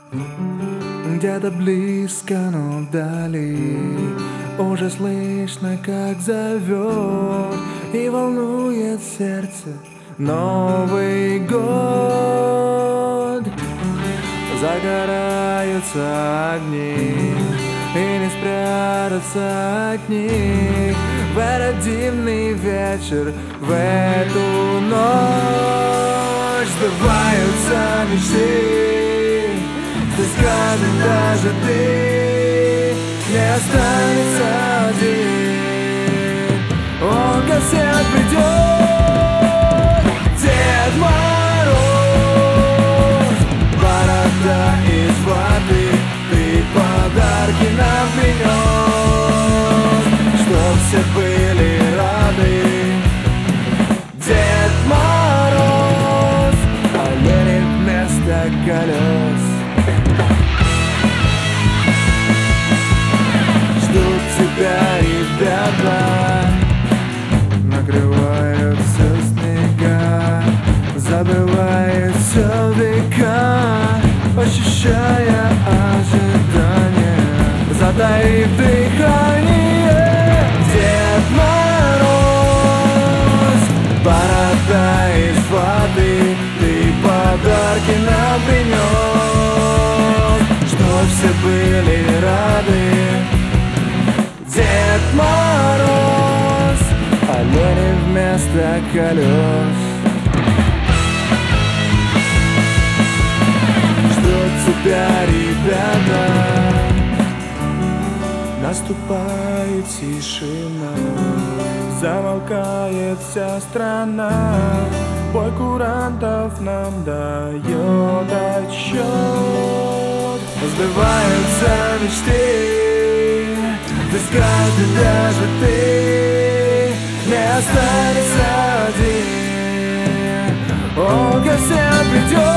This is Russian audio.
Где-то близко, но вдали уже слышно, как зовет и волнует сердце Новый год. Загораются огни, и не спрятаться от них в этот дивный вечер, в эту ночь. Сбываются мечты, ты скажешь, даже ты не останется один. Он ко всем придет, Дед Мороз, борода из воды, ты подарки нам принес, чтоб все были рады. Дед Мороз, олени вместо колес ждут тебя, ребята. Накрываются снега, забывает все века, ощущая ожидание, затаив дыхание. Дед Мороз, борода из воды, ты подарки нам принес, чтоб все были рады. Дед Мороз, олени вместо колес ждут тебя, ребята. Наступает тишина, замолкает вся страна, бой курантов нам дает отчет. Сбываются мечты, ты скажешь, даже ты не останется один. Он ко всем придет.